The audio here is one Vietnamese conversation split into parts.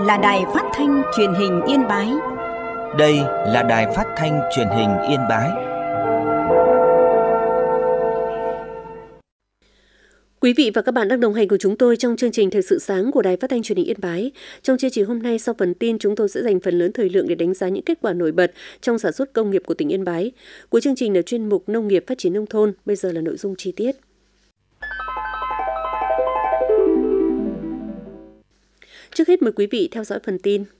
là Đài Phát thanh Truyền hình Yên Bái. Đây là Đài Phát thanh Truyền hình Yên Bái. Quý vị và các bạn đang đồng hành cùng chúng tôi trong chương trình Thời sự sáng của Đài Phát thanh Truyền hình Yên Bái. Trong chương trình hôm nay, sau phần tin, chúng tôi sẽ dành phần lớn thời lượng để đánh giá những kết quả nổi bật trong sản xuất công nghiệp của tỉnh Yên Bái. Cuối chương trình là chuyên mục Nông nghiệp phát triển nông thôn. Bây giờ là nội dung chi tiết. Trước hết mời quý vị theo dõi phần tin.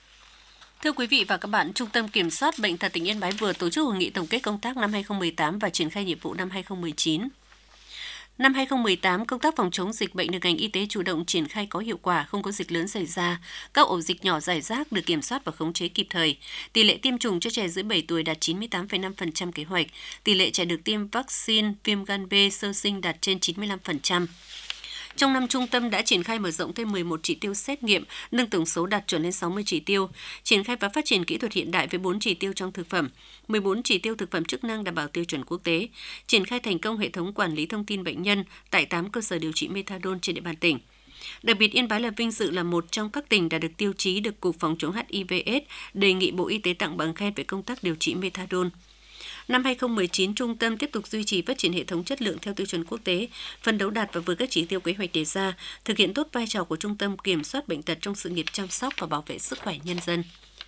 Thưa quý vị và các bạn, Trung tâm Kiểm soát Bệnh tật tỉnh Yên Bái vừa tổ chức hội nghị tổng kết công tác năm 2018 và triển khai nhiệm vụ năm 2019. Năm 2018, công tác phòng chống dịch bệnh được ngành y tế chủ động triển khai có hiệu quả, không có dịch lớn xảy ra. Các ổ dịch nhỏ rải rác được kiểm soát và khống chế kịp thời. Tỷ lệ tiêm chủng cho trẻ dưới 7 tuổi đạt 98,5% kế hoạch. Tỷ lệ trẻ được tiêm vaccine viêm gan B sơ sinh đạt trên 95%. Trong năm, trung tâm đã triển khai mở rộng thêm 11 chỉ tiêu xét nghiệm, nâng tổng số đạt chuẩn lên 60 chỉ tiêu, triển khai và phát triển kỹ thuật hiện đại với 4 chỉ tiêu trong thực phẩm, 14 chỉ tiêu thực phẩm chức năng đảm bảo tiêu chuẩn quốc tế, triển khai thành công hệ thống quản lý thông tin bệnh nhân tại 8 cơ sở điều trị methadone trên địa bàn tỉnh. Đặc biệt, Yên Bái là vinh dự là một trong các tỉnh đã được tiêu chí được Cục Phòng chống HIV/AIDS đề nghị Bộ Y tế tặng bằng khen về công tác điều trị methadone. Năm 2019, trung tâm tiếp tục duy trì phát triển hệ thống chất lượng theo tiêu chuẩn quốc tế, phấn đấu đạt và vượt các chỉ tiêu kế hoạch đề ra, thực hiện tốt vai trò của Trung tâm Kiểm soát Bệnh tật trong sự nghiệp chăm sóc và bảo vệ sức khỏe nhân dân.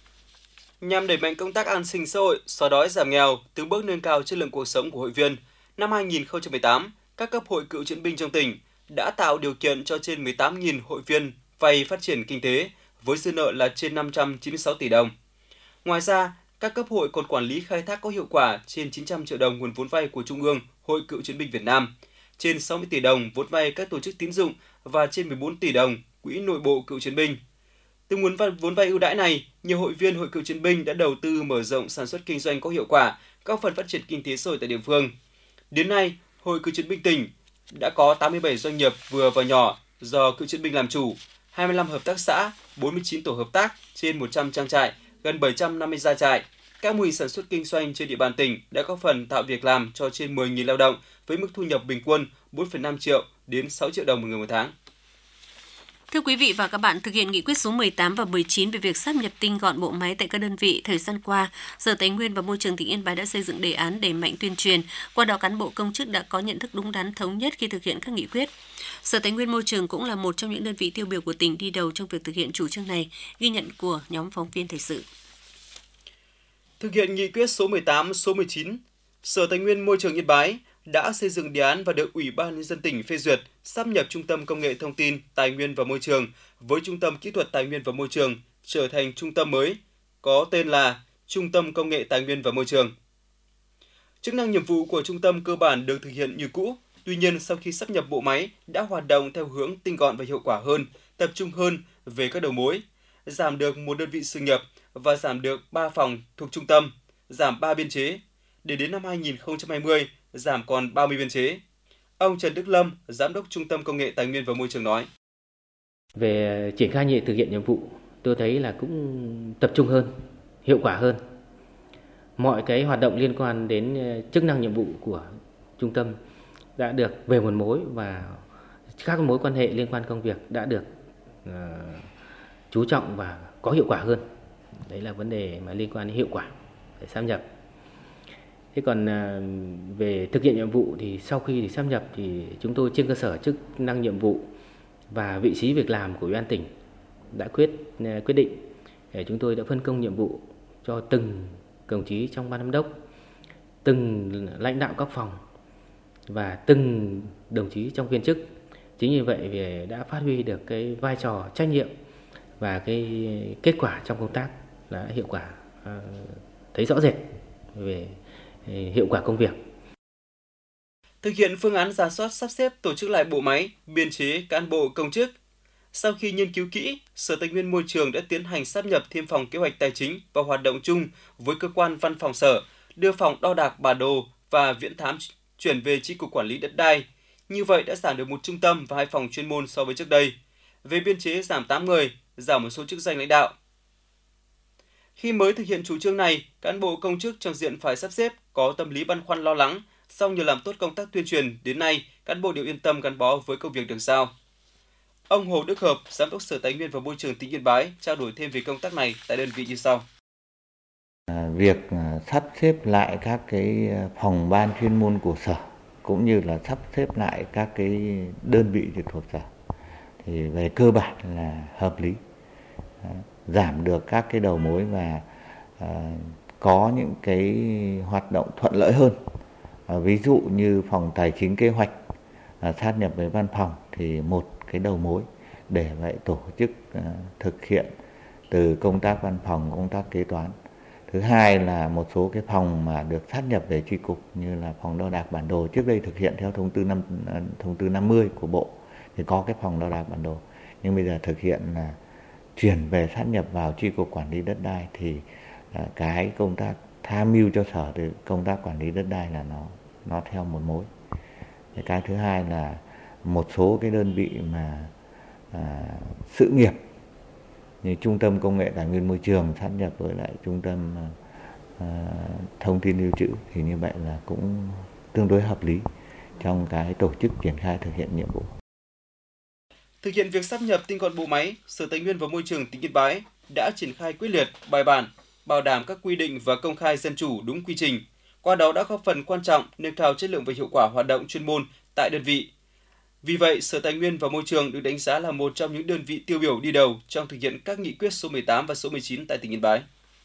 Nhằm đẩy mạnh công tác an sinh xã hội, xóa đói giảm nghèo, từng bước nâng cao chất lượng cuộc sống của hội viên, năm 2018, các cấp hội cựu chiến binh trong tỉnh đã tạo điều kiện cho trên 18.000 hội viên vay phát triển kinh tế với dư nợ là trên 596 tỷ đồng. Ngoài ra, các cấp hội còn quản lý khai thác có hiệu quả trên 900 triệu đồng nguồn vốn vay của Trung ương Hội Cựu Chiến binh Việt Nam, trên 60 tỷ đồng vốn vay các tổ chức tín dụng và trên 14 tỷ đồng quỹ nội bộ cựu chiến binh. Từ nguồn vốn vay ưu đãi này, nhiều hội viên Hội Cựu Chiến binh đã đầu tư mở rộng sản xuất kinh doanh có hiệu quả, góp phần phát triển kinh tế xã hội tại địa phương. Đến nay, Hội Cựu Chiến binh tỉnh đã có 87 doanh nghiệp vừa và nhỏ do cựu chiến binh làm chủ, 25 hợp tác xã, 49 tổ hợp tác, trên 100 trang trại, gần 750 gia trại. Các mô hình sản xuất kinh doanh trên địa bàn tỉnh đã góp phần tạo việc làm cho trên 10.000 lao động với mức thu nhập bình quân 4,5 triệu đến 6 triệu đồng một người một tháng. Thưa quý vị và các bạn, thực hiện nghị quyết số 18 và 19 về việc sáp nhập tinh gọn bộ máy tại các đơn vị, thời gian qua, Sở Tài nguyên và Môi trường tỉnh Yên Bái đã xây dựng đề án đẩy mạnh tuyên truyền, qua đó cán bộ công chức đã có nhận thức đúng đắn thống nhất khi thực hiện các nghị quyết. Sở Tài nguyên Môi trường cũng là một trong những đơn vị tiêu biểu của tỉnh đi đầu trong việc thực hiện chủ trương này, ghi nhận của nhóm phóng viên thời sự. Thực hiện nghị quyết số 18, số 19, Sở Tài nguyên Môi trường Yên Bái đã xây dựng đề án và được Ủy ban Nhân dân tỉnh phê duyệt sáp nhập Trung tâm Công nghệ Thông tin, Tài nguyên và Môi trường với Trung tâm Kỹ thuật Tài nguyên và Môi trường trở thành trung tâm mới, có tên là Trung tâm Công nghệ Tài nguyên và Môi trường. Chức năng nhiệm vụ của trung tâm cơ bản được thực hiện như cũ, tuy nhiên sau khi sáp nhập bộ máy đã hoạt động theo hướng tinh gọn và hiệu quả hơn, tập trung hơn về các đầu mối, giảm được một đơn vị sự nghiệp và giảm được 3 phòng thuộc trung tâm, giảm 3 biên chế, để đến năm 2020 giảm còn 30 biên chế. Ông Trần Đức Lâm, Giám đốc Trung tâm Công nghệ Tài nguyên và Môi trường nói. Về triển khai thực hiện nhiệm vụ, tôi thấy là cũng tập trung hơn, hiệu quả hơn. Mọi cái hoạt động liên quan đến chức năng nhiệm vụ của trung tâm đã được về một mối và các mối quan hệ liên quan công việc đã được chú trọng và có hiệu quả hơn. Đấy là vấn đề mà liên quan đến hiệu quả để sáp nhập. Thế còn về thực hiện nhiệm vụ thì sau khi sáp nhập thì chúng tôi trên cơ sở chức năng nhiệm vụ và vị trí việc làm của Ủy ban tỉnh đã quyết định để chúng tôi đã phân công nhiệm vụ cho từng đồng chí trong ban giám đốc, từng lãnh đạo các phòng và từng đồng chí trong viên chức. Chính như vậy thì đã phát huy được cái vai trò trách nhiệm và cái kết quả trong công tác đã hiệu quả, thấy rõ rệt về hiệu quả công việc. Thực hiện phương án rà soát sắp xếp tổ chức lại bộ máy, biên chế cán bộ công chức. Sau khi nghiên cứu kỹ, Sở Tài nguyên Môi trường đã tiến hành sáp nhập thêm phòng kế hoạch tài chính và hoạt động chung với cơ quan văn phòng Sở, đưa phòng đo đạc bản đồ và viễn thám chuyển về Chi cục Quản lý đất đai. Như vậy đã giảm được một trung tâm và 2 phòng chuyên môn so với trước đây. Về biên chế giảm 8 người, giảm một số chức danh lãnh đạo. Khi mới thực hiện chủ trương này, cán bộ công chức trong diện phải sắp xếp có tâm lý băn khoăn lo lắng, song nhờ làm tốt công tác tuyên truyền, đến nay cán bộ đều yên tâm gắn bó với công việc được giao. Ông Hồ Đức Hợp, Giám đốc Sở Tài nguyên và Môi trường tỉnh Yên Bái trao đổi thêm về công tác này tại đơn vị như sau. Việc sắp xếp lại các cái phòng ban chuyên môn của sở cũng như là sắp xếp lại các cái đơn vị trực thuộc sở thì về cơ bản là hợp lý, giảm được các cái đầu mối và có những cái hoạt động thuận lợi hơn. Ví dụ như phòng tài chính kế hoạch sát nhập với văn phòng thì một cái đầu mối để vậy tổ chức thực hiện từ công tác văn phòng, công tác kế toán. Thứ hai là một số cái phòng mà được sát nhập về chi cục như là phòng đo đạc bản đồ trước đây thực hiện theo thông tư 50 của Bộ thì có cái phòng đo đạc bản đồ, nhưng bây giờ thực hiện là chuyển về sát nhập vào chi cục quản lý đất đai thì cái công tác tham mưu cho sở từ công tác quản lý đất đai là nó theo một mối. Cái thứ hai là một số cái đơn vị mà sự nghiệp như Trung tâm Công nghệ Tài nguyên Môi trường sát nhập với lại Trung tâm Thông tin Lưu trữ thì như vậy là cũng tương đối hợp lý trong cái tổ chức triển khai thực hiện nhiệm vụ. Thực hiện việc sáp nhập tinh gọn bộ máy, Sở Tài nguyên và Môi trường tỉnh Yên Bái đã triển khai quyết liệt, bài bản, bảo đảm các quy định và công khai dân chủ đúng quy trình. Qua đó đã góp phần quan trọng nâng cao chất lượng và hiệu quả hoạt động chuyên môn tại đơn vị. Vì vậy, Sở Tài nguyên và Môi trường được đánh giá là một trong những đơn vị tiêu biểu đi đầu trong thực hiện các nghị quyết số 18 và số 19 tại tỉnh Yên Bái.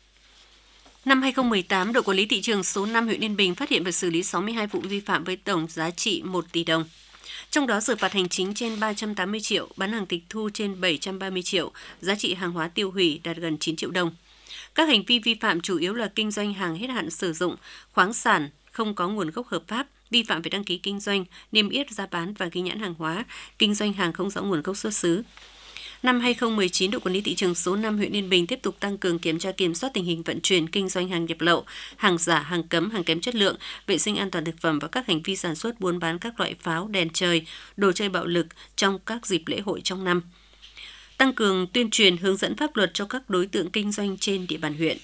Năm 2018, đội quản lý thị trường số 5 huyện Yên Bình phát hiện và xử lý 62 vụ vi phạm với tổng giá trị 1 tỷ đồng. Trong đó xử phạt hành chính trên 380 triệu, bán hàng tịch thu trên 730 triệu, giá trị hàng hóa tiêu hủy đạt gần 9 triệu đồng. Các hành vi vi phạm chủ yếu là kinh doanh hàng hết hạn sử dụng, khoáng sản không có nguồn gốc hợp pháp, vi phạm về đăng ký kinh doanh, niêm yết giá bán và ghi nhãn hàng hóa, kinh doanh hàng không rõ nguồn gốc xuất xứ. Năm 2019, đội quản lý thị trường số 5 huyện Yên Bình tiếp tục tăng cường kiểm tra kiểm soát tình hình vận chuyển, kinh doanh hàng nhập lậu, hàng giả, hàng cấm, hàng kém chất lượng, vệ sinh an toàn thực phẩm và các hành vi sản xuất buôn bán các loại pháo, đèn trời, đồ chơi bạo lực trong các dịp lễ hội trong năm. Tăng cường tuyên truyền hướng dẫn pháp luật cho các đối tượng kinh doanh trên địa bàn huyện.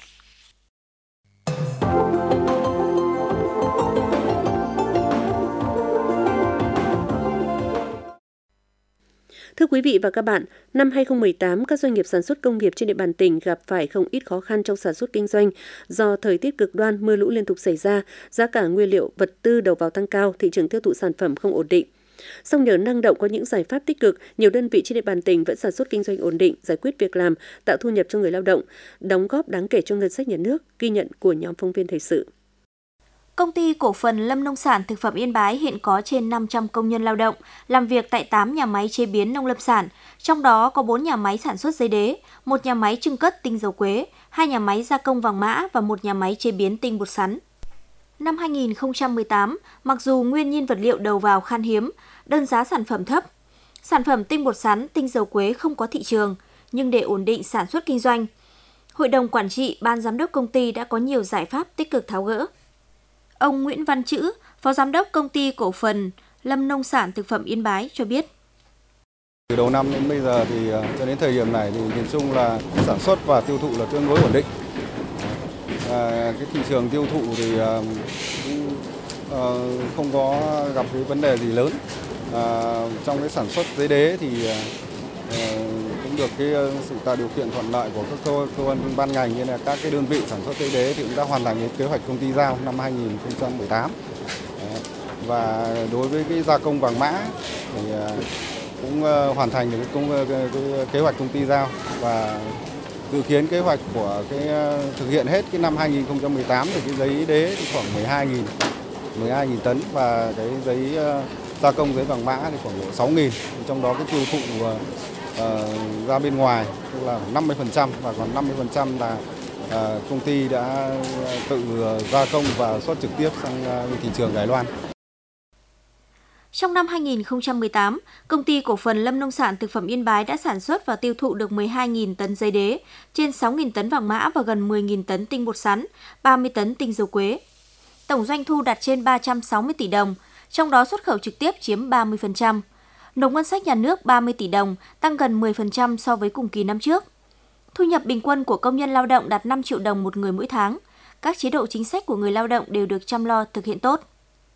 Thưa quý vị và các bạn, năm 2018, các doanh nghiệp sản xuất công nghiệp trên địa bàn tỉnh gặp phải không ít khó khăn trong sản xuất kinh doanh do thời tiết cực đoan, mưa lũ liên tục xảy ra, giá cả nguyên liệu, vật tư đầu vào tăng cao, thị trường tiêu thụ sản phẩm không ổn định. Song nhờ năng động có những giải pháp tích cực, nhiều đơn vị trên địa bàn tỉnh vẫn sản xuất kinh doanh ổn định, giải quyết việc làm, tạo thu nhập cho người lao động, đóng góp đáng kể cho ngân sách nhà nước, ghi nhận của nhóm phóng viên thời sự. Công ty cổ phần Lâm Nông sản Thực phẩm Yên Bái hiện có trên 500 công nhân lao động, làm việc tại 8 nhà máy chế biến nông lâm sản, trong đó có 4 nhà máy sản xuất giấy đế, 1 nhà máy trưng cất tinh dầu quế, 2 nhà máy gia công vàng mã và 1 nhà máy chế biến tinh bột sắn. Năm 2018, mặc dù nguyên nhiên vật liệu đầu vào khan hiếm, đơn giá sản phẩm thấp, sản phẩm tinh bột sắn, tinh dầu quế không có thị trường, nhưng để ổn định sản xuất kinh doanh, Hội đồng Quản trị, Ban Giám đốc công ty đã có nhiều giải pháp tích cực tháo gỡ. Ông Nguyễn Văn Chữ, Phó Giám đốc Công ty Cổ phần Lâm Nông sản Thực phẩm Yên Bái cho biết. Từ đầu năm đến bây giờ thì cho đến thời điểm này thì nhìn chung là sản xuất và tiêu thụ là tương đối ổn định. Cái thị trường tiêu thụ thì không có gặp cái vấn đề gì lớn. Trong cái sản xuất giấy đế thì cũng được cái sự tạo điều kiện thuận lợi của các cơ quan ban ngành, như là các cái đơn vị sản xuất giấy đế thì cũng đã hoàn thành cái kế hoạch công ty giao năm 2018. Và đối với cái gia công vàng mã thì cũng hoàn thành được cái kế hoạch công ty giao, và dự kiến kế hoạch của cái thực hiện hết cái năm 2018 thì cái giấy đế thì khoảng 12.000 tấn, và cái giấy gia công giấy vàng mã thì khoảng 6.000, trong đó cái tiêu thụ ra bên ngoài tức là 50%, và còn 50% là công ty đã tự gia công và xuất trực tiếp sang thị trường Đài Loan. Trong năm 2018, Công ty Cổ phần Lâm Nông sản Thực phẩm Yên Bái đã sản xuất và tiêu thụ được 12.000 tấn giấy đế, trên 6.000 tấn vàng mã và gần 10.000 tấn tinh bột sắn, 30 tấn tinh dầu quế. Tổng doanh thu đạt trên 360 tỷ đồng, trong đó xuất khẩu trực tiếp chiếm 30%. Nộp ngân sách nhà nước 30 tỷ đồng, tăng gần 10% so với cùng kỳ năm trước. Thu nhập bình quân của công nhân lao động đạt 5 triệu đồng một người mỗi tháng. Các chế độ chính sách của người lao động đều được chăm lo thực hiện tốt.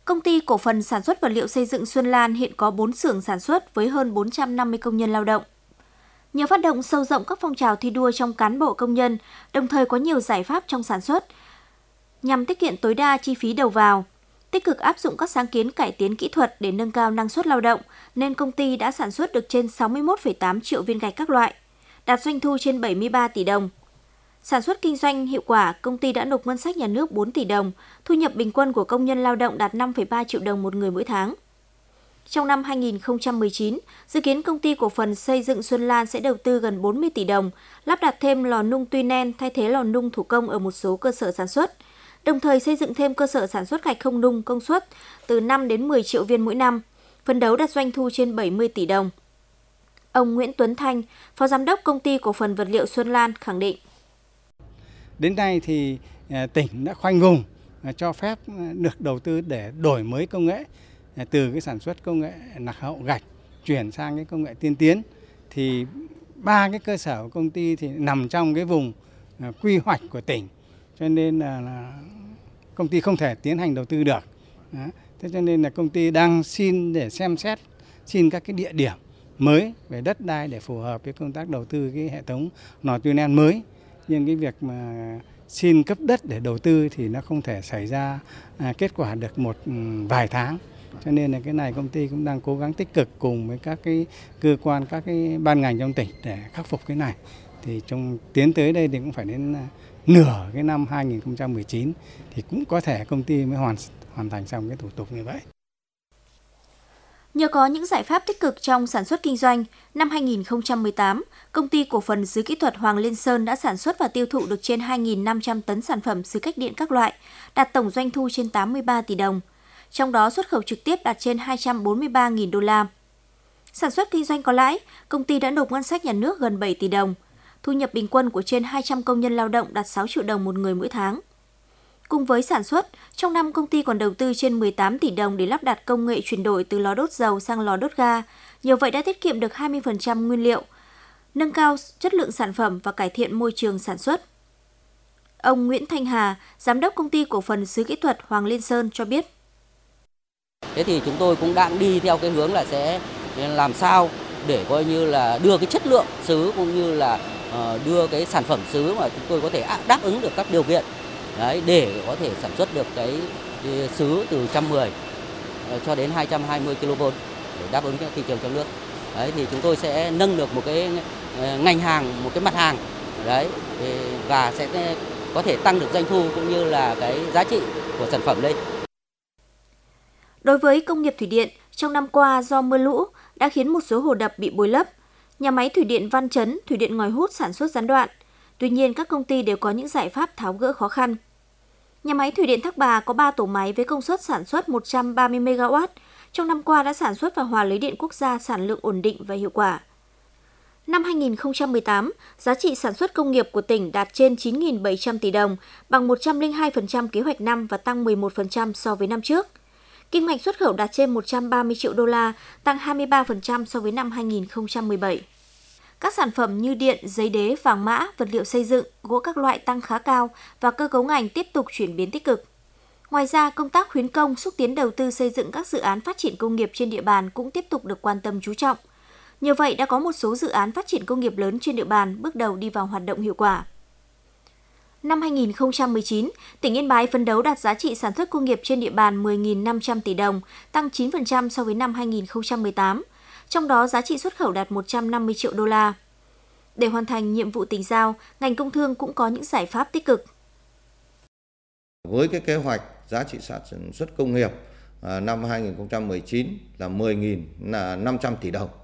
Công ty cổ phần sản xuất vật liệu xây dựng Xuân Lan hiện có 4 xưởng sản xuất với hơn 450 công nhân lao động. Nhờ phát động sâu rộng các phong trào thi đua trong cán bộ công nhân, đồng thời có nhiều giải pháp trong sản xuất nhằm tiết kiệm tối đa chi phí đầu vào, tích cực áp dụng các sáng kiến cải tiến kỹ thuật để nâng cao năng suất lao động, nên công ty đã sản xuất được trên 61,8 triệu viên gạch các loại, đạt doanh thu trên 73 tỷ đồng. Sản xuất kinh doanh hiệu quả, công ty đã nộp ngân sách nhà nước 4 tỷ đồng, thu nhập bình quân của công nhân lao động đạt 5,3 triệu đồng một người mỗi tháng. Trong năm 2019, dự kiến công ty cổ phần xây dựng Xuân Lan sẽ đầu tư gần 40 tỷ đồng, lắp đặt thêm lò nung tuy nen thay thế lò nung thủ công ở một số cơ sở sản xuất, đồng thời xây dựng thêm cơ sở sản xuất gạch không nung công suất từ 5 đến 10 triệu viên mỗi năm, phấn đấu đạt doanh thu trên 70 tỷ đồng. Ông Nguyễn Tuấn Thanh, Phó Giám đốc Công ty Cổ phần Vật liệu Xuân Lan khẳng định. Đến nay thì tỉnh đã khoanh vùng cho phép được đầu tư để đổi mới công nghệ từ cái sản xuất công nghệ nạc hậu gạch chuyển sang cái công nghệ tiên tiến. Thì 3 cái cơ sở của công ty thì nằm trong cái vùng quy hoạch của tỉnh, cho nên là công ty không thể tiến hành đầu tư được. Thế cho nên là công ty đang xin để xem xét xin các cái địa điểm mới về đất đai để phù hợp với công tác đầu tư cái hệ thống lò tuy nen mới. Nhưng cái việc mà xin cấp đất để đầu tư thì nó không thể xảy ra kết quả được một vài tháng. Cho nên là cái này công ty cũng đang cố gắng tích cực cùng với các cái cơ quan, các cái ban ngành trong tỉnh để khắc phục cái này. Thì trong tiến tới đây thì cũng phải đến nửa cái năm 2019 thì cũng có thể công ty mới hoàn thành xong cái thủ tục như vậy. Nhờ có những giải pháp tích cực trong sản xuất kinh doanh, năm 2018, Công ty Cổ phần Sứ Kỹ thuật Hoàng Liên Sơn đã sản xuất và tiêu thụ được trên 2.500 tấn sản phẩm sứ cách điện các loại, đạt tổng doanh thu trên 83 tỷ đồng. Trong đó xuất khẩu trực tiếp đạt trên 243.000 đô la. Sản xuất kinh doanh có lãi, công ty đã nộp ngân sách nhà nước gần 7 tỷ đồng. Thu nhập bình quân của trên 200 công nhân lao động đạt 6 triệu đồng một người mỗi tháng. Cùng với sản xuất, trong năm công ty còn đầu tư trên 18 tỷ đồng để lắp đặt công nghệ chuyển đổi từ lò đốt dầu sang lò đốt ga. Nhờ vậy đã tiết kiệm được 20% nguyên liệu, nâng cao chất lượng sản phẩm và cải thiện môi trường sản xuất. Ông Nguyễn Thanh Hà, Giám đốc Công ty Cổ phần Sứ Kỹ thuật Hoàng Liên Sơn cho biết. Thế thì chúng tôi cũng đang đi theo cái hướng là sẽ làm sao để coi như là đưa cái chất lượng sứ cũng như là đưa cái sản phẩm sứ mà chúng tôi có thể đáp ứng được các điều kiện đấy, để có thể sản xuất được cái sứ từ 110 cho đến 220 kV để đáp ứng cho thị trường trong nước. Đấy, thì chúng tôi sẽ nâng được một cái ngành hàng, một cái mặt hàng đấy, và sẽ có thể tăng được doanh thu cũng như là cái giá trị của sản phẩm lên. Đối với công nghiệp thủy điện, trong năm qua do mưa lũ đã khiến một số hồ đập bị bồi lấp, nhà máy thủy điện Văn Chấn, thủy điện Ngòi Hút sản xuất gián đoạn. Tuy nhiên, các công ty đều có những giải pháp tháo gỡ khó khăn. Nhà máy thủy điện Thác Bà có 3 tổ máy với công suất sản xuất 130 MW. Trong năm qua đã sản xuất và hòa lưới điện quốc gia sản lượng ổn định và hiệu quả. Năm 2018, giá trị sản xuất công nghiệp của tỉnh đạt trên 9.700 tỷ đồng, bằng 102% kế hoạch năm và tăng 11% so với năm trước. Kim ngạch xuất khẩu đạt trên 130 triệu đô la, tăng 23% so với năm 2017. Các sản phẩm như điện, giấy đế, vàng mã, vật liệu xây dựng, gỗ các loại tăng khá cao và cơ cấu ngành tiếp tục chuyển biến tích cực. Ngoài ra, công tác khuyến công, xúc tiến đầu tư xây dựng các dự án phát triển công nghiệp trên địa bàn cũng tiếp tục được quan tâm chú trọng. Nhờ vậy đã có một số dự án phát triển công nghiệp lớn trên địa bàn bước đầu đi vào hoạt động hiệu quả. Năm 2019, tỉnh Yên Bái phấn đấu đạt giá trị sản xuất công nghiệp trên địa bàn 10.500 tỷ đồng, tăng 9% so với năm 2018. Trong đó giá trị xuất khẩu đạt 150 triệu đô la. Để hoàn thành nhiệm vụ tỉnh giao, ngành công thương cũng có những giải pháp tích cực. Với cái kế hoạch giá trị sản xuất công nghiệp năm 2019 là 10.500 tỷ đồng.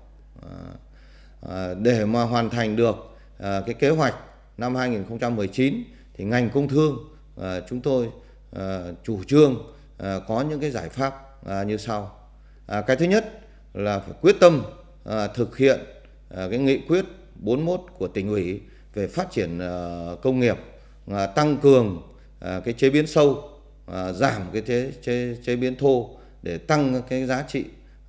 Để mà hoàn thành được cái kế hoạch năm 2019 thì ngành công thương chúng tôi chủ trương có những cái giải pháp như sau. Cái thứ nhất là phải quyết tâm thực hiện cái nghị quyết 41 của tỉnh ủy về phát triển công nghiệp, tăng cường cái chế biến sâu, giảm cái chế biến thô để tăng cái giá trị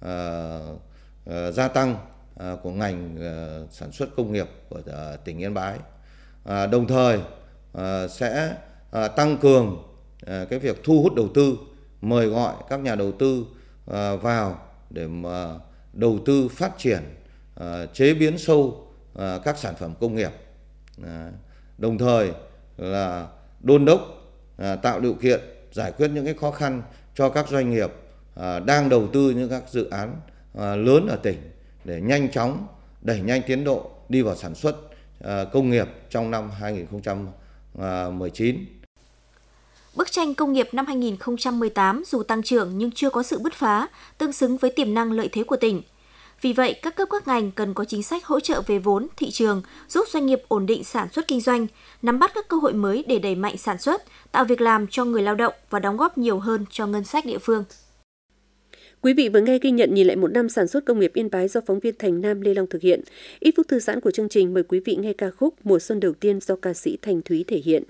gia tăng của ngành sản xuất công nghiệp của tỉnh Yên Bái. Đồng thời sẽ tăng cường cái việc thu hút đầu tư mời gọi các nhà đầu tư vào để mà đầu tư phát triển chế biến sâu các sản phẩm công nghiệp, đồng thời là đôn đốc tạo điều kiện giải quyết những cái khó khăn cho các doanh nghiệp đang đầu tư những các dự án lớn ở tỉnh để nhanh chóng đẩy nhanh tiến độ đi vào sản xuất công nghiệp trong năm 2019. Bức tranh công nghiệp năm 2018 dù tăng trưởng nhưng chưa có sự bứt phá, tương xứng với tiềm năng lợi thế của tỉnh. Vì vậy, các cấp các ngành cần có chính sách hỗ trợ về vốn, thị trường, giúp doanh nghiệp ổn định sản xuất kinh doanh, nắm bắt các cơ hội mới để đẩy mạnh sản xuất, tạo việc làm cho người lao động và đóng góp nhiều hơn cho ngân sách địa phương. Quý vị vừa nghe ghi nhận nhìn lại một năm sản xuất công nghiệp Yên Bái do phóng viên Thành Nam Lê Long thực hiện. Ít phút thư giãn của chương trình, mời quý vị nghe ca khúc Mùa xuân đầu tiên do ca sĩ Thành Thúy thể hiện.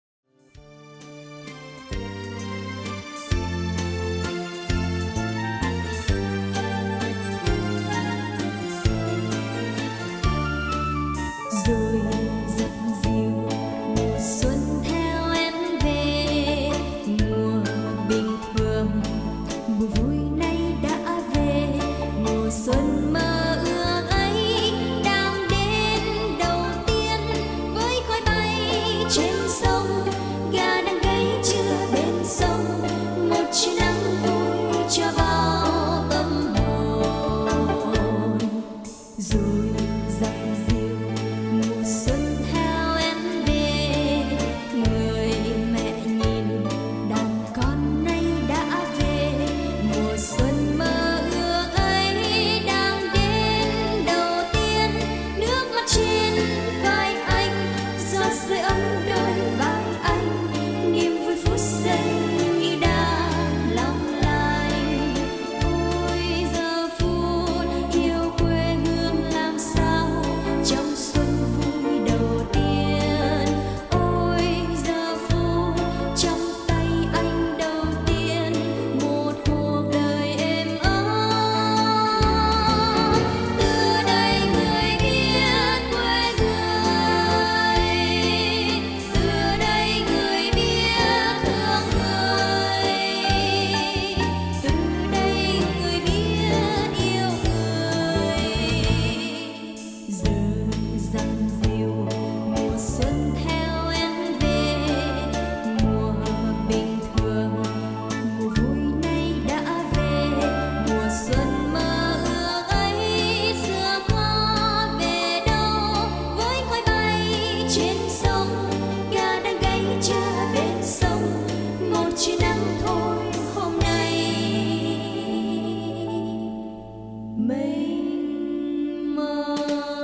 Rồi dập dìu mùa xuân theo em về, mùa bình thường, mùa vui nay đã về, mùa xuân mơ ước ấy đang đến đầu tiên với khói bay trên sông, gà đang gáy chưa bên sông, một chiều nắng vui cho bao tâm hồn. Rồi dập dìu mùa xuân theo em về, người mẹ nhìn đàn con nay đã về, mùa xuân mơ ước ấy đang đến đầu tiên, nước mắt trên vai anh, giọt rơi ấm đôi vai anh, niềm vui phút giây như đang long lanh. Ôi giờ phút yêu quê hương làm sao trong xuân vui đầu tiên, ôi giờ phút trong tay anh đầu tiên, một cuộc đời êm ấm. Từ đây người biết quê người, từ đây người biết thương người, từ đây người biết yêu người. Giờ dặn dìu mùa xuân theo em về, mùa bình thường, mùa vui nay đã về, mùa xuân mơ ước ấy xưa có về đâu, với khói bay trên sông, gà đang gáy chưa bên sông, một chiều nắng thôi hôm nay mênh mông.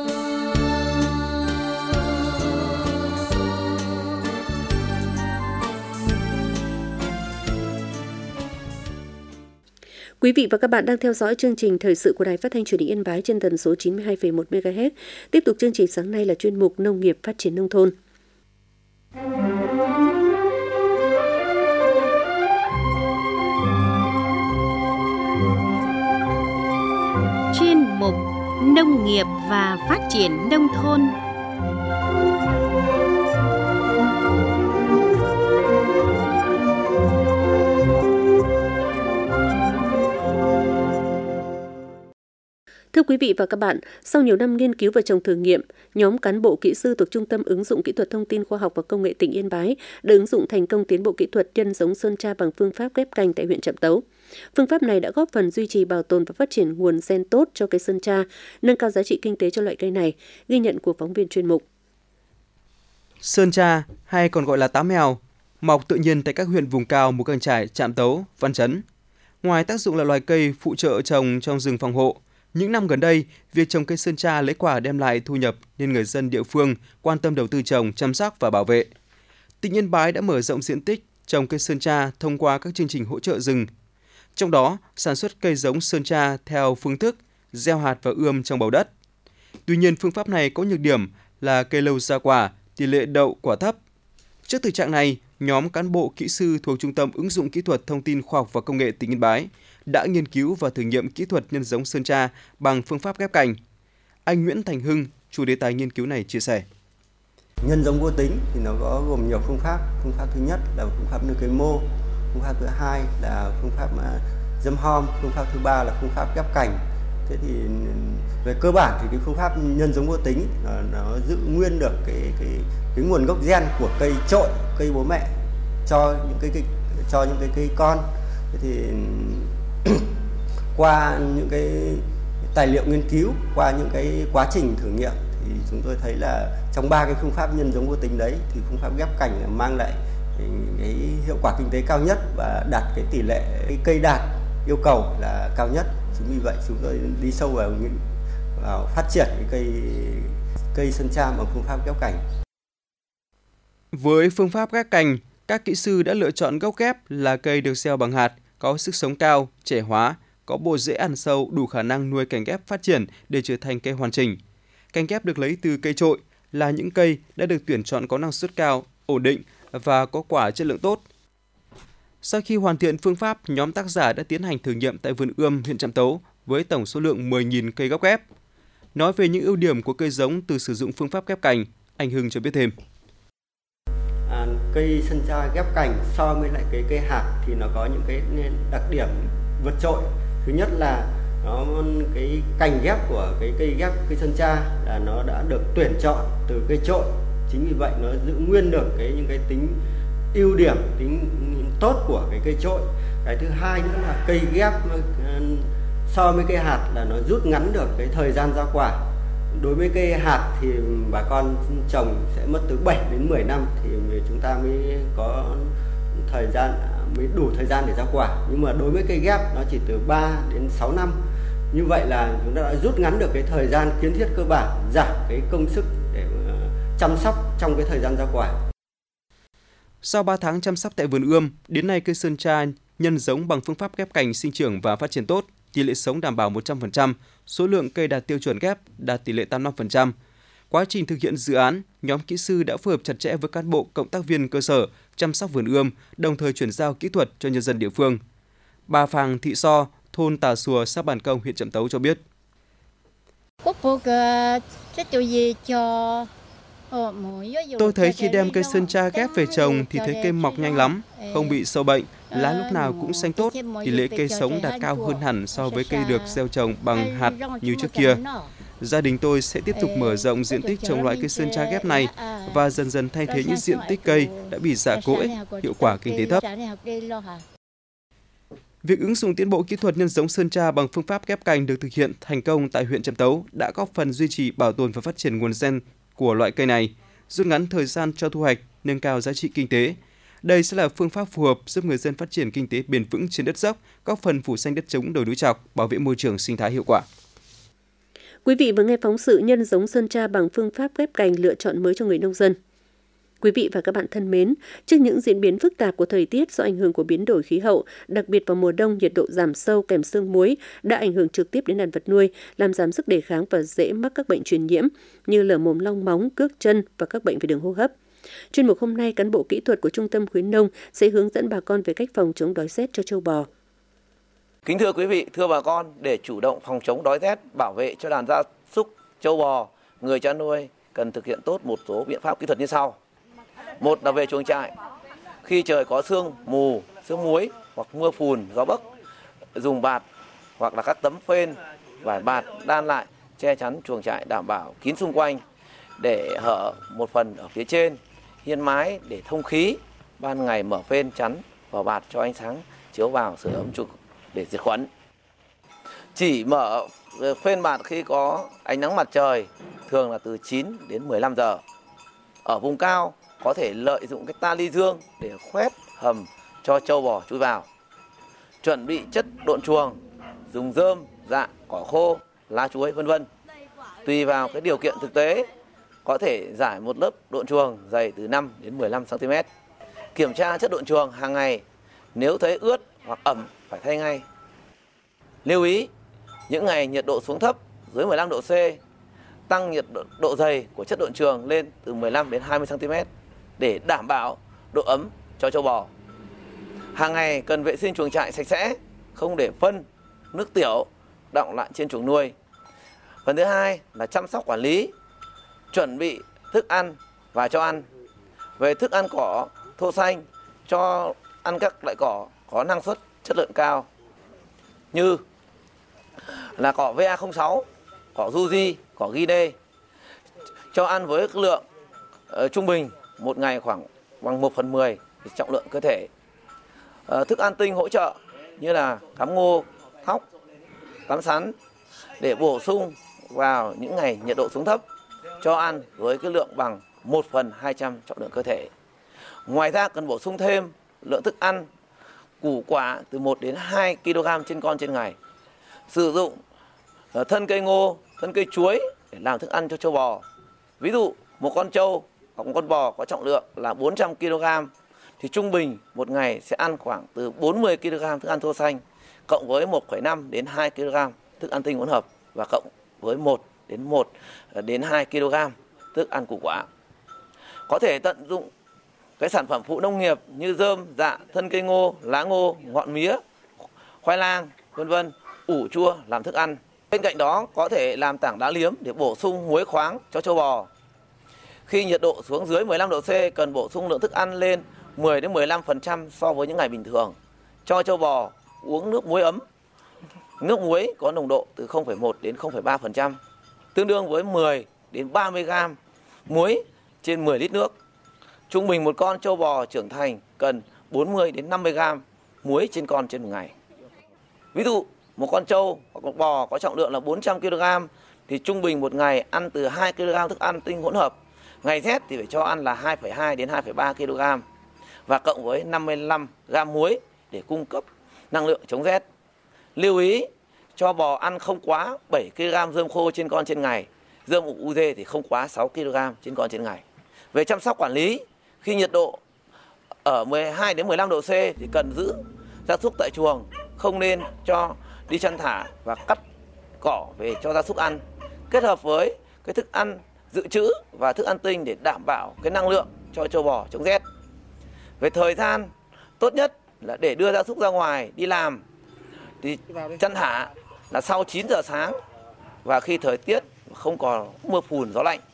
Quý vị và các bạn đang theo dõi chương trình thời sự của Đài Phát thanh Truyền hình Yên Bái trên tần số 92,1 MHz. Tiếp tục chương trình sáng nay là chuyên mục Nông nghiệp phát triển nông thôn. Chuyên mục Nông nghiệp và phát triển nông thôn. Thưa quý vị và các bạn, sau nhiều năm nghiên cứu và trồng thử nghiệm, nhóm cán bộ kỹ sư thuộc Trung tâm ứng dụng kỹ thuật thông tin khoa học và công nghệ tỉnh Yên Bái đã ứng dụng thành công tiến bộ kỹ thuật nhân giống sơn tra bằng phương pháp ghép cành tại huyện Trạm Tấu. Phương pháp này đã góp phần duy trì bảo tồn và phát triển nguồn gen tốt cho cây sơn tra, nâng cao giá trị kinh tế cho loại cây này, ghi nhận của phóng viên chuyên mục. Sơn tra hay còn gọi là tá mèo, mọc tự nhiên tại các huyện vùng cao Mù Cang Chải, Trạm Tấu, Văn Chấn. Ngoài tác dụng là loài cây phụ trợ trồng trong rừng phòng hộ, những năm gần đây, việc trồng cây sơn tra lấy quả đem lại thu nhập nên người dân địa phương quan tâm đầu tư trồng, chăm sóc và bảo vệ. Tỉnh Yên Bái đã mở rộng diện tích trồng cây sơn tra thông qua các chương trình hỗ trợ rừng. Trong đó, sản xuất cây giống sơn tra theo phương thức gieo hạt và ươm trong bầu đất. Tuy nhiên, phương pháp này có nhược điểm là cây lâu ra quả, tỷ lệ đậu quả thấp. Trước thực trạng này, nhóm cán bộ kỹ sư thuộc Trung tâm ứng dụng kỹ thuật thông tin khoa học và công nghệ tỉnh Yên Bái đã nghiên cứu và thử nghiệm kỹ thuật nhân giống sơn tra bằng phương pháp ghép cành. Anh Nguyễn Thành Hưng, chủ đề tài nghiên cứu này chia sẻ. Nhân giống vô tính thì nó có gồm nhiều phương pháp. Phương pháp thứ nhất là phương pháp nuôi cây mô. phương pháp thứ hai là phương pháp dâm hom, phương pháp thứ ba là phương pháp ghép cành. Thế thì về cơ bản thì cái phương pháp nhân giống vô tính nó giữ nguyên được cái nguồn gốc gen của cây trội, cây bố mẹ cho những cái cây con. Thế thì qua những cái tài liệu nghiên cứu, qua những cái quá trình thử nghiệm thì chúng tôi thấy là trong 3 cái phương pháp nhân giống vô tính đấy thì phương pháp ghép cành mang lại cái hiệu quả kinh tế cao nhất và đạt cái tỷ lệ cái cây đạt yêu cầu là cao nhất. Chính vì vậy chúng tôi đi sâu vào phát triển cái cây sơn tra bằng phương pháp ghép cành. Với phương pháp ghép cành, các kỹ sư đã lựa chọn gốc ghép là cây được gieo bằng hạt, có sức sống cao, trẻ hóa, có bộ rễ ăn sâu, đủ khả năng nuôi cành ghép phát triển để trở thành cây hoàn chỉnh. Cành ghép được lấy từ cây trội là những cây đã được tuyển chọn có năng suất cao, ổn định và có quả chất lượng tốt. Sau khi hoàn thiện phương pháp, nhóm tác giả đã tiến hành thử nghiệm tại vườn ươm huyện Trạm Tấu với tổng số lượng 10.000 cây gốc ghép. Nói về những ưu điểm của cây giống từ sử dụng phương pháp ghép cành, anh Hưng cho biết thêm. Cây sơn tra ghép cành so với lại cái cây hạt thì nó có những cái đặc điểm vượt trội. Thứ nhất là cái cành ghép của cái cây ghép cây sơn tra là nó đã được tuyển chọn từ cây trội. Chính vì vậy nó giữ nguyên được những cái tính ưu điểm, tính tốt của cái cây trội. Cái thứ hai nữa là cây ghép so với cây hạt là nó rút ngắn được cái thời gian ra quả. Đối với cây hạt thì bà con trồng sẽ mất từ 7 đến 10 năm thì chúng ta mới có thời gian, mới đủ thời gian để ra quả. Nhưng mà đối với cây ghép nó chỉ từ 3 đến 6 năm. Như vậy là chúng ta đã rút ngắn được cái thời gian kiến thiết cơ bản, giảm cái công sức để chăm sóc trong cái thời gian ra quả. Sau 3 tháng chăm sóc tại vườn ươm, đến nay cây sơn tra nhân giống bằng phương pháp ghép cành sinh trưởng và phát triển tốt, tỷ lệ sống đảm bảo 100%, số lượng cây đạt tiêu chuẩn ghép đạt tỷ lệ 85%. Quá trình thực hiện dự án, nhóm kỹ sư đã phối hợp chặt chẽ với cán bộ cộng tác viên cơ sở chăm sóc vườn ươm, đồng thời chuyển giao kỹ thuật cho nhân dân địa phương. Bà Phàng Thị So, thôn Tà Xùa, xã Bản Công, huyện Trạm Tấu cho biết. Tôi thấy khi đem cây sơn tra ghép về trồng thì thấy cây mọc nhanh lắm, không bị sâu bệnh, lá lúc nào cũng xanh tốt, tỷ lệ cây sống đạt cao hơn hẳn so với cây được gieo trồng bằng hạt như trước kia. Gia đình tôi sẽ tiếp tục mở rộng diện tích trồng loại cây sơn tra ghép này và dần dần thay thế những diện tích cây đã bị rã cỗi, hiệu quả kinh tế thấp. Việc ứng dụng tiến bộ kỹ thuật nhân giống sơn tra bằng phương pháp ghép cành được thực hiện thành công tại huyện Trạm Tấu đã góp phần duy trì, bảo tồn và phát triển nguồn gen của loại cây này, rút ngắn thời gian cho thu hoạch, nâng cao giá trị kinh tế. Đây sẽ là phương pháp phù hợp giúp người dân phát triển kinh tế bền vững trên đất dốc, góp phần phủ xanh đất trống đồi núi trọc, bảo vệ môi trường sinh thái hiệu quả. Quý vị vừa nghe phóng sự nhân giống sơn tra bằng phương pháp ghép cành lựa chọn mới cho người nông dân. Quý vị và các bạn thân mến, trước những diễn biến phức tạp của thời tiết do ảnh hưởng của biến đổi khí hậu, đặc biệt vào mùa đông nhiệt độ giảm sâu kèm sương muối đã ảnh hưởng trực tiếp đến đàn vật nuôi, làm giảm sức đề kháng và dễ mắc các bệnh truyền nhiễm như lở mồm long móng, cước chân và các bệnh về đường hô hấp. Chuyên mục hôm nay, cán bộ kỹ thuật của Trung tâm khuyến nông sẽ hướng dẫn bà con về cách phòng chống đói rét cho trâu bò. Kính thưa quý vị, thưa bà con, để chủ động phòng chống đói rét, bảo vệ cho đàn gia súc, trâu bò, người chăn nuôi cần thực hiện tốt một số biện pháp kỹ thuật như sau. Một là về chuồng trại. Khi trời có sương mù, sương muối hoặc mưa phùn, gió bấc, dùng bạt hoặc là các tấm phên, vải bạt đan lại che chắn chuồng trại đảm bảo kín xung quanh, để hở một phần ở phía trên, hiên mái để thông khí, ban ngày mở phên chắn và bạt cho ánh sáng chiếu vào sưởi ấm chuồng để diệt khuẩn. Chỉ mở phên bạt khi có ánh nắng mặt trời, thường là từ 9 đến 15 giờ. Ở vùng cao có thể lợi dụng cái ta ly dương để khoét hầm cho trâu bò chui vào. Chuẩn bị chất độn chuồng, dùng rơm, rạ, cỏ khô, lá chuối vân vân. Tùy vào cái điều kiện thực tế, có thể rải một lớp độn chuồng dày từ 5 đến 15 cm. Kiểm tra chất độn chuồng hàng ngày, nếu thấy ướt hoặc ẩm phải thay ngay. Lưu ý, những ngày nhiệt độ xuống thấp dưới 15 độ C, tăng nhiệt độ dày của chất độn chuồng lên từ 15 đến 20 cm để đảm bảo độ ấm cho trâu bò. Hàng ngày cần vệ sinh chuồng trại sạch sẽ, không để phân, nước tiểu đọng lại trên chuồng nuôi. Phần thứ hai là chăm sóc quản lý, chuẩn bị thức ăn và cho ăn. Về thức ăn cỏ, thô xanh cho ăn các loại cỏ có năng suất chất lượng cao như là cỏ VA06, cỏ Ruji, cỏ Guinea, cho ăn với lượng trung bình một ngày khoảng bằng 1/10 trọng lượng cơ thể. Thức ăn tinh hỗ trợ như là cám ngô, thóc, cám sắn để bổ sung vào những ngày nhiệt độ xuống thấp, cho ăn với cái lượng bằng 1/200 trọng lượng cơ thể. Ngoài ra cần bổ sung thêm lượng thức ăn củ quả từ 1 đến 2 kg trên con trên ngày. Sử dụng thân cây ngô, thân cây chuối để làm thức ăn cho trâu bò. Ví dụ một con trâu hoặc một con bò có trọng lượng là 400 kg thì trung bình một ngày sẽ ăn khoảng từ 40 kg thức ăn thô xanh cộng với 1,5 đến 2 kg thức ăn tinh hỗn hợp và cộng với 1 đến 2 kg thức ăn củ quả. Có thể tận dụng cái sản phẩm phụ nông nghiệp như rơm, dạ, thân cây ngô, lá ngô, ngọn mía, khoai lang, v.v. ủ chua làm thức ăn. Bên cạnh đó có thể làm tảng đá liếm để bổ sung muối khoáng cho trâu bò. Khi nhiệt độ xuống dưới 15 độ C cần bổ sung lượng thức ăn lên 10 đến 15% so với những ngày bình thường. Cho trâu bò uống nước muối ấm. Nước muối có nồng độ từ 0,1 đến 0,3%, tương đương với 10 đến 30 gram muối trên 10 lít nước. Trung bình một con trâu bò trưởng thành cần 40 đến 50 gram muối trên con trên một ngày. Ví dụ một con trâu hoặc một bò có trọng lượng là 400 kg thì trung bình một ngày ăn từ 2 kg thức ăn tinh hỗn hợp. Ngày rét thì phải cho ăn là 2,2 đến 2,3 kg và cộng với 55 gram muối để cung cấp năng lượng chống rét. Lưu ý cho bò ăn không quá 7 kg rơm khô trên con trên ngày, rơm ủ dê thì không quá 6 kg trên con trên ngày. Về chăm sóc quản lý, khi nhiệt độ ở 12 đến 15 độ C thì cần giữ gia súc tại chuồng, không nên cho đi chăn thả và cắt cỏ về cho gia súc ăn, kết hợp với cái thức ăn dự trữ và thức ăn tinh để đảm bảo cái năng lượng cho trâu bò chống rét. Về thời gian tốt nhất là để đưa gia súc ra ngoài đi làm thì chăn thả là sau 9 giờ sáng và khi thời tiết không còn mưa phùn gió lạnh.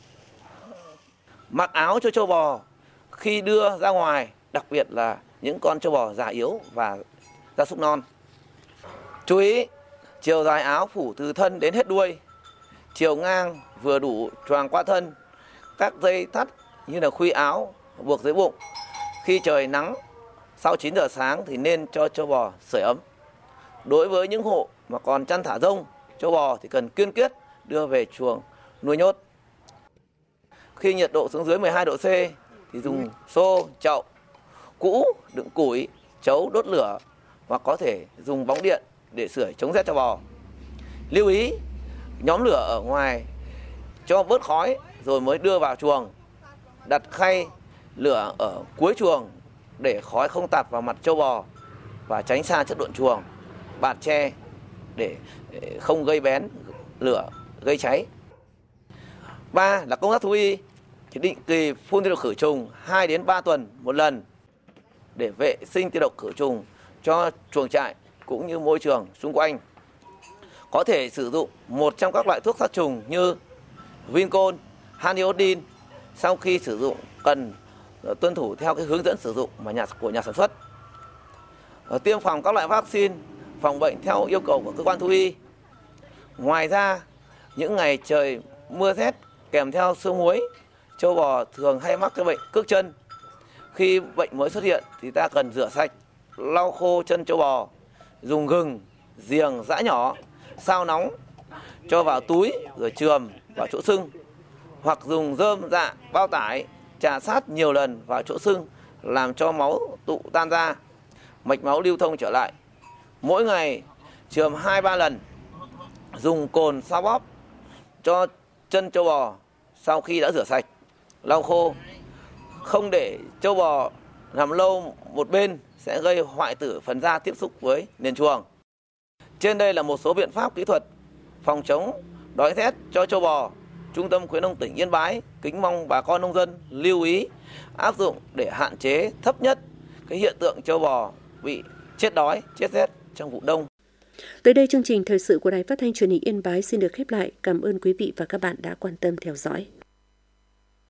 Mặc áo cho trâu bò khi đưa ra ngoài, đặc biệt là những con trâu bò già yếu và gia súc non. Chú ý, chiều dài áo phủ từ thân đến hết đuôi, chiều ngang vừa đủ choàng qua thân, các dây thắt như là khuy áo buộc dưới bụng. Khi trời nắng sau 9 giờ sáng thì nên cho trâu bò sưởi ấm. Đối với những hộ mà còn chăn thả rông trâu bò thì cần kiên quyết đưa về chuồng nuôi nhốt. Khi nhiệt độ xuống dưới 12 độ C thì dùng xô, chậu, cũ đựng củi, chấu đốt lửa hoặc có thể dùng bóng điện để sưởi chống rét cho bò. Lưu ý nhóm lửa ở ngoài cho bớt khói rồi mới đưa vào chuồng. Đặt khay lửa ở cuối chuồng để khói không tạt vào mặt trâu bò và tránh xa chất độn chuồng, bạt tre để không gây bén lửa, gây cháy. 3 là công tác thú y thì định kỳ phun tiêu độc khử trùng 2 đến 3 tuần một lần để vệ sinh tiêu độc khử trùng cho chuồng trại cũng như môi trường xung quanh. Có thể sử dụng một trong các loại thuốc sát trùng như Vincol, Haniodin. Sau khi sử dụng cần tuân thủ theo cái hướng dẫn sử dụng của nhà sản xuất. Tiêm phòng các loại vaccine phòng bệnh theo yêu cầu của cơ quan thú y. Ngoài ra, những ngày trời mưa rét kèm theo sương muối, trâu bò thường hay mắc cái bệnh cước chân. Khi bệnh mới xuất hiện thì ta cần rửa sạch, lau khô chân trâu bò, dùng gừng, giềng giã nhỏ, sao nóng, cho vào túi rồi chườm vào chỗ sưng, hoặc dùng rơm dạ bao tải chà sát nhiều lần vào chỗ sưng làm cho máu tụ tan ra, mạch máu lưu thông trở lại. Mỗi ngày chườm 2-3 lần, dùng cồn xoa bóp cho chân trâu bò sau khi đã rửa sạch, lau khô. Không để trâu bò nằm lâu một bên sẽ gây hoại tử phần da tiếp xúc với nền chuồng. Trên đây là một số biện pháp kỹ thuật phòng chống đói rét cho trâu bò. Trung tâm khuyến nông tỉnh Yên Bái kính mong bà con nông dân lưu ý áp dụng để hạn chế thấp nhất cái hiện tượng trâu bò bị chết đói, chết rét trong vụ đông. Tới đây chương trình thời sự của Đài Phát thanh Truyền hình Yên Bái xin được khép lại. Cảm ơn quý vị và các bạn đã quan tâm theo dõi.